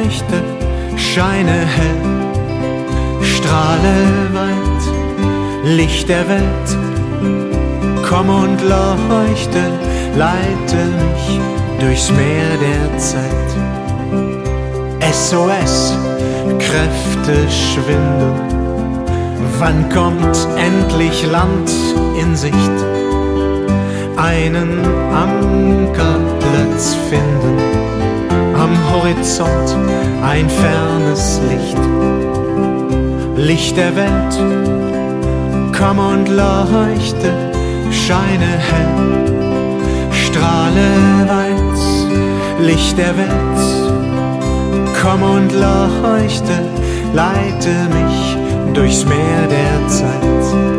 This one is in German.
leuchte, scheine hell, strahle weit, Licht der Welt, komm und leuchte, leite mich durchs Meer der Zeit. SOS, Kräfte schwinden, wann kommt endlich Land in Sicht? Einen Ankerplatz finden, am Horizont ein fernes Licht. Licht der Welt, komm und leuchte, scheine hell, strahle weit, Licht der Welt, komm und leuchte, leite mich durchs Meer der Zeit.